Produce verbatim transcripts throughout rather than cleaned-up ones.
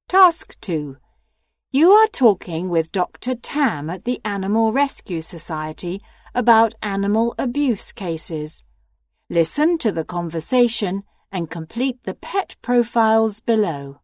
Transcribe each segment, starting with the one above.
Task two. You are talking with Doctor Tam at the Animal Rescue Society about animal abuse cases. Listen to the conversation and complete the pet profiles below.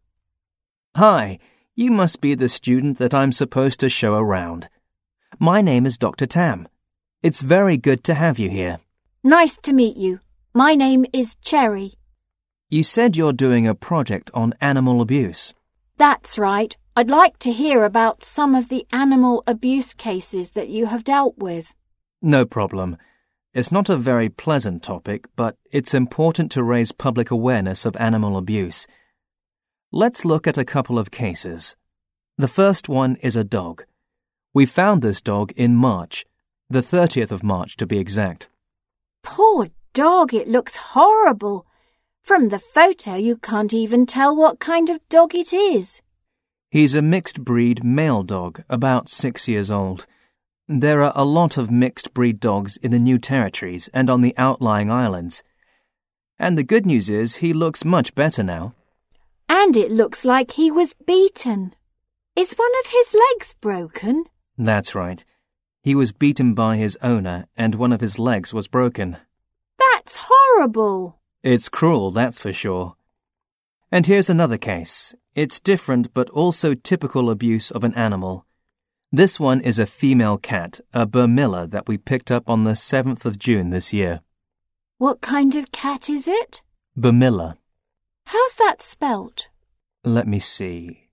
Hi, you must be the student that I'm supposed to show around. My name is Doctor Tam. It's very good to have you here. Nice to meet you. My name is Cherry. You said you're doing a project on animal abuse. That's right. I'd like to hear about some of the animal abuse cases that you have dealt with. No problem. It's not a very pleasant topic, but it's important to raise public awareness of animal abuse. Let's look at a couple of cases. The first one is a dog. We found this dog in March, the thirtieth of March to be exact. Poor dog, it looks horrible. From the photo, you can't even tell what kind of dog it is. He's a mixed-breed male dog, about six years old. There are a lot of mixed-breed dogs in the New Territories and on the outlying islands. And the good news is he looks much better now. And it looks like he was beaten. Is one of his legs broken? That's right. He was beaten by his owner and one of his legs was broken. That's horrible. It's cruel, that's for sure. And here's another case. It's different but also typical abuse of an animal. This one is a female cat, a Burmilla that we picked up on the seventh of June this year. What kind of cat is it? Burmilla. How's that spelt? Let me see.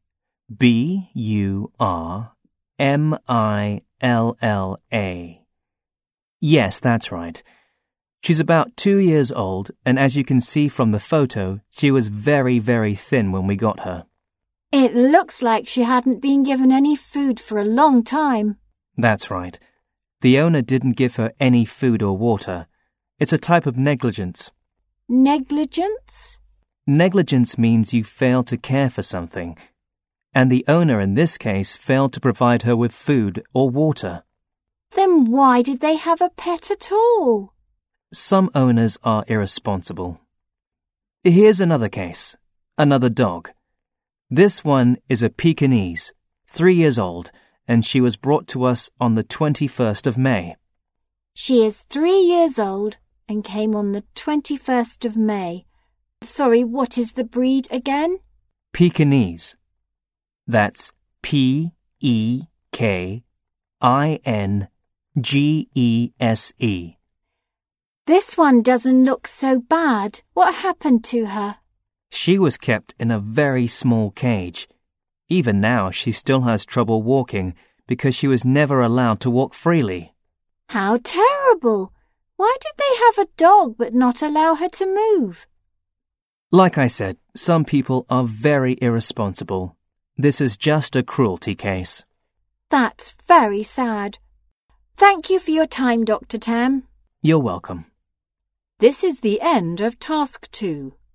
B U R M I L L A. Yes, that's right. She's about two years old, and as you can see from the photo, she was very, very thin when we got her. It looks like she hadn't been given any food for a long time. That's right. The owner didn't give her any food or water. It's a type of negligence. Negligence? Negligence means you fail to care for something. And the owner in this case failed to provide her with food or water. Then why did they have a pet at all? Some owners are irresponsible. Here's another case. Another dog. This one is a Pekingese, three years old, and she was brought to us on the twenty-first of May. She is three years old and came on the twenty-first of May. Sorry, what is the breed again? Pekingese. That's P E K I N G E S E. This one doesn't look so bad. What happened to her? She was kept in a very small cage. Even now, she still has trouble walking because she was never allowed to walk freely. How terrible! Why did they have a dog but not allow her to move? Like I said, some people are very irresponsible. This is just a cruelty case. That's very sad. Thank you for your time, Doctor Tam. You're welcome. This is the end of Task two.